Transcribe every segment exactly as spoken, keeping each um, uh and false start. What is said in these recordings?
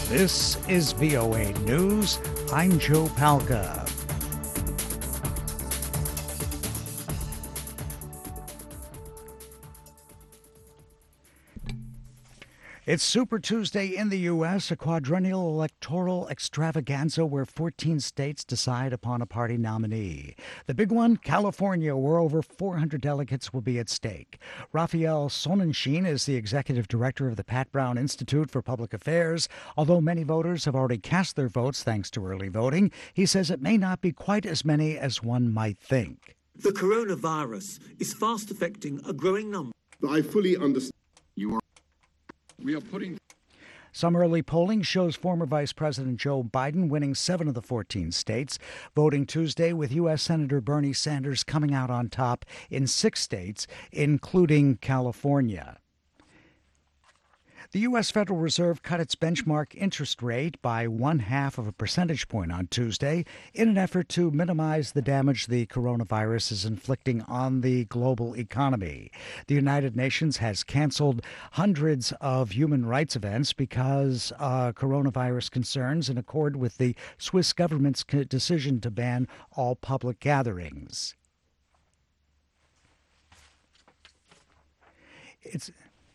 This is V O A News. I'm Joe Palca. It's Super Tuesday in the U S, a quadrennial electoral extravaganza where fourteen states decide upon a party nominee. The big one, California, where over four hundred delegates will be at stake. Raphael Sonnenschein is the executive director of the Pat Brown Institute for Public Affairs. Although many voters have already cast their votes thanks to early voting, he says it may not be quite as many as one might think. The coronavirus is fast affecting a growing number. I fully understand. You are We are putting. Some early polling shows former Vice President Joe Biden winning seven of the fourteen states. Voting Tuesday with U S. Senator Bernie Sanders coming out on top in six states, including California. The U S. Federal Reserve cut its benchmark interest rate by one half of a percentage point on Tuesday in an effort to minimize the damage the coronavirus is inflicting on the global economy. The United Nations has canceled hundreds of human rights events because uh, coronavirus concerns in accord with the Swiss government's decision to ban all public gatherings. It's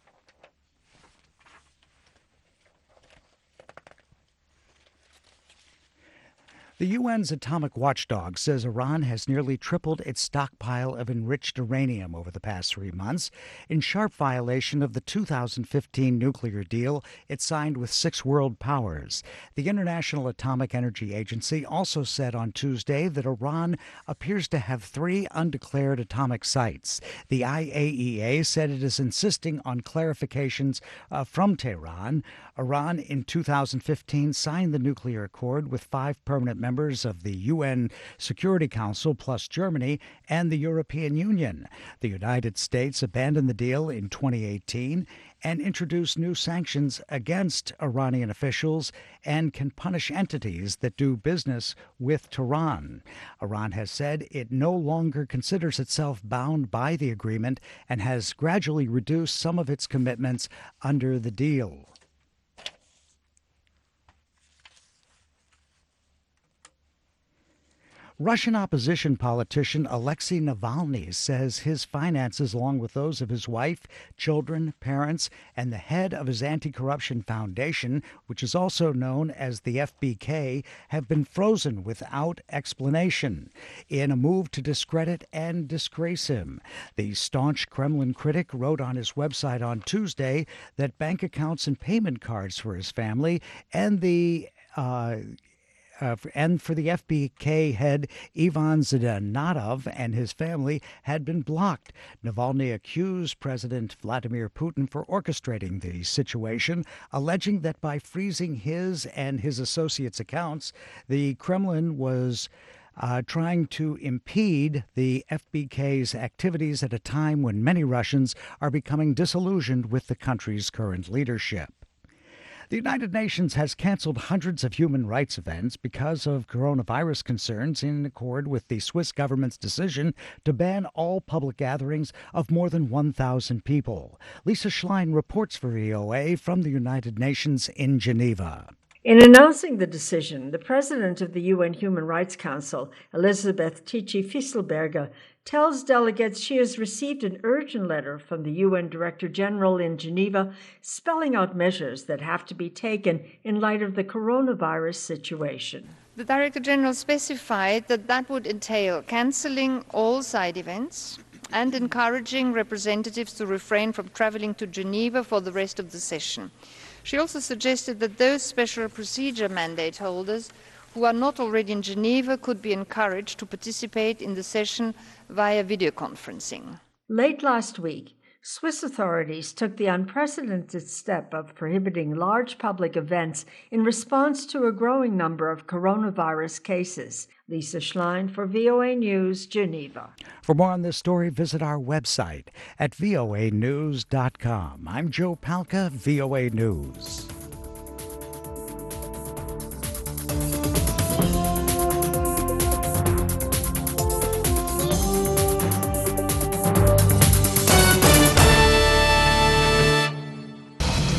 The U N's atomic watchdog says Iran has nearly tripled its stockpile of enriched uranium over the past three months, in sharp violation of the two thousand fifteen nuclear deal it signed with six world powers. The International Atomic Energy Agency also said on Tuesday that Iran appears to have three undeclared atomic sites. The I A E A said it is insisting on clarifications uh, from Tehran. Iran in two thousand fifteen signed the nuclear accord with five permanent members members of the U N Security Council, plus Germany and the European Union. The United States abandoned the deal in twenty eighteen and introduced new sanctions against Iranian officials and can punish entities that do business with Tehran. Iran has said it no longer considers itself bound by the agreement and has gradually reduced some of its commitments under the deal. Russian opposition politician Alexei Navalny says his finances, along with those of his wife, children, parents, and the head of his anti-corruption foundation, which is also known as the F B K, have been frozen without explanation in a move to discredit and disgrace him. The staunch Kremlin critic wrote on his website on Tuesday that bank accounts and payment cards for his family and the uh, Uh, and for the F B K head Ivan Zdanov and his family had been blocked. Navalny accused President Vladimir Putin for orchestrating the situation, alleging that by freezing his and his associates' accounts, the Kremlin was uh, trying to impede the F B K's activities at a time when many Russians are becoming disillusioned with the country's current leadership. The United Nations has canceled hundreds of human rights events because of coronavirus concerns in accord with the Swiss government's decision to ban all public gatherings of more than one thousand people. Lisa Schlein reports for V O A from the United Nations in Geneva. In announcing the decision, the president of the U N Human Rights Council, Elisabeth Tichy-Fisslbergher, tells delegates she has received an urgent letter from the U N Director General in Geneva spelling out measures that have to be taken in light of the coronavirus situation. The Director General specified that that would entail cancelling all side events and encouraging representatives to refrain from travelling to Geneva for the rest of the session. She also suggested that those special procedure mandate holders who are not already in Geneva could be encouraged to participate in the session via video conferencing. Late last week, Swiss authorities took the unprecedented step of prohibiting large public events in response to a growing number of coronavirus cases. Lisa Schlein for V O A News, Geneva. For more on this story, visit our website at voa news dot com. I'm Joe Palca, V O A News.